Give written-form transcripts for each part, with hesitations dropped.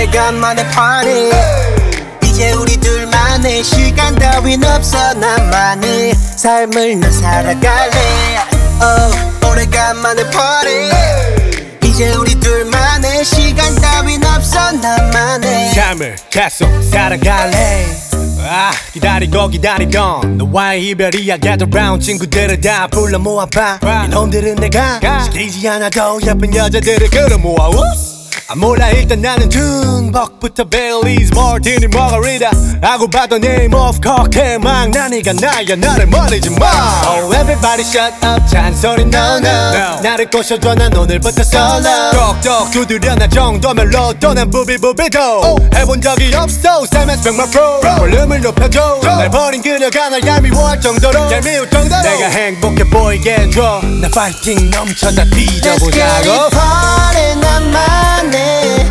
오래간만에 party 이제 우리 둘만의 시간 따윈 없어 나만의 삶을 난 살아갈래 오래간만에 party 이제 우리 둘만의 시간 따윈 없어 나만의 삶을 계속 살아갈래 기다리고 기다리던 너와의 이별이야 Gather round 친구들을 다 불러 모아봐 이놈들은 내가 시키지 않아도 예쁜 여자들을 끌어모아 몰라 일단 나는 중복부터 베일리즈 마티니 마가리타 하고 봤던 name of cocktail 막 나니가 나야 나를 버리지 마 Oh everybody shut up 잔소리 no no 나를 꼬셔줘 난 오늘부터 solo 똑똑 두드려 나 정도면 로또 난 부비부비도 해본 적이 없어 삶의 정말 pro 볼륨을 높여줘 날 버린 그녀가 날 얄미워할 정도로 얄미울 정도로 내가 행복해 보이게 해줘 나 파이팅 넘쳐 다 뒤져보자고 Let's get it party 나만의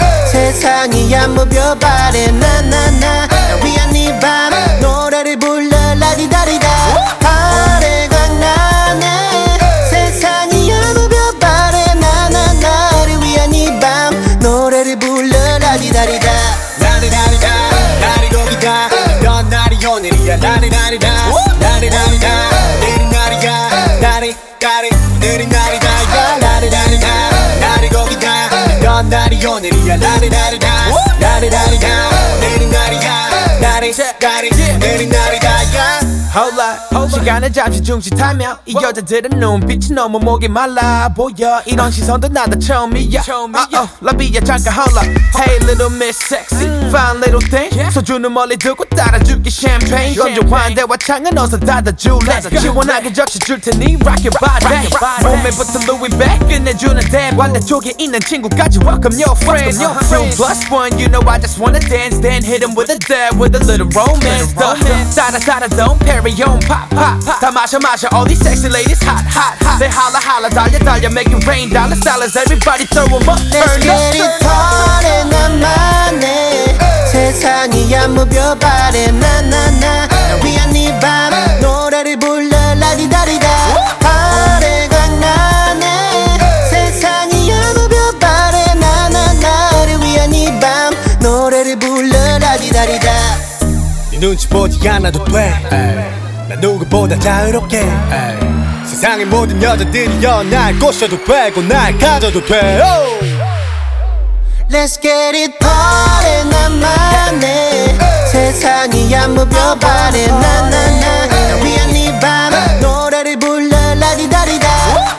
세상이 안무벼바래 나나나 날 위한 이 밤 노래를 불러 라디다리다 파래가 나네 세상이 안무벼바래 나나나 나를 위한 이 밤 노래를 불러 라디다리다 라리라리다 라리고기다 넌 날이 오늘이야 라리라리다 라리라리다 내린 날이야 라리라리 내린 날이다 라리라리다 라리고기다 넌 날이 오늘이야 라리라리다 라리라리다 내린 날이야 라리라리 내린 날이다 Hold up 시간을 잠시 중지하며 이 여자들은 눈빛이 너무 목이 말라 보여 이런 시선도 나도 처음이야 라비야 잠깐 hold up Hey little miss sexy fine little thing 소주는 멀리 두고 따라줄게 champagne 건조한 대화 창은 어서 닫아줄래 시원하게 적셔줄 테니 rock your body 몸에부터 Louis bag 끝내주는 대 반대쪽에 있는 친구까지 welcome your friends 2+1 you know I just wanna dance then hit him with a dab with a little romance 따라 don't Perry on pop 다 마셔 all these sexy ladies hot they holla 달려 make it rain dollars everybody throw 'em up Let's get it party 나만의 세상이 안무벼바래 나나나 날 위한 이 밤 노래를 불러 라디다리다 파래가 나네 세상이 안무벼바래 나나나 나를 위한 이 밤 노래를 불러 라디다리다 네 눈치 보지 않아도 돼 난 누구보다 자유롭게 세상의 모든 여자들이여 날 꼬셔도 되고 날 가져도 돼 Let's get it party 나만의 세상이 안무벼바래 나나나 날 위한 이 밤 노래를 불러 라디다리다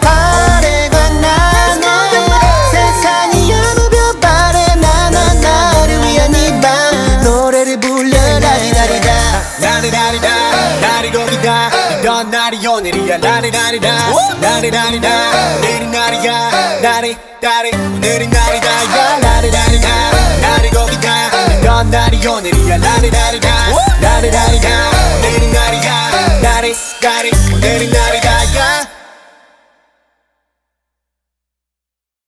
파래가 나네 세상이 안무벼바래 나나나 나를 위한 이 밤 노래를 불러 라디다리다 라리라리다 라리고기다 넌 날이 오늘이야 라리라리다 라리라리다 내린 날이야 라리라리 내린 날이다 라리라리다 라리고기다 넌 날이 오늘이야 라리라리다 라리라리다 내린 날이야 라리라리 내린 날이다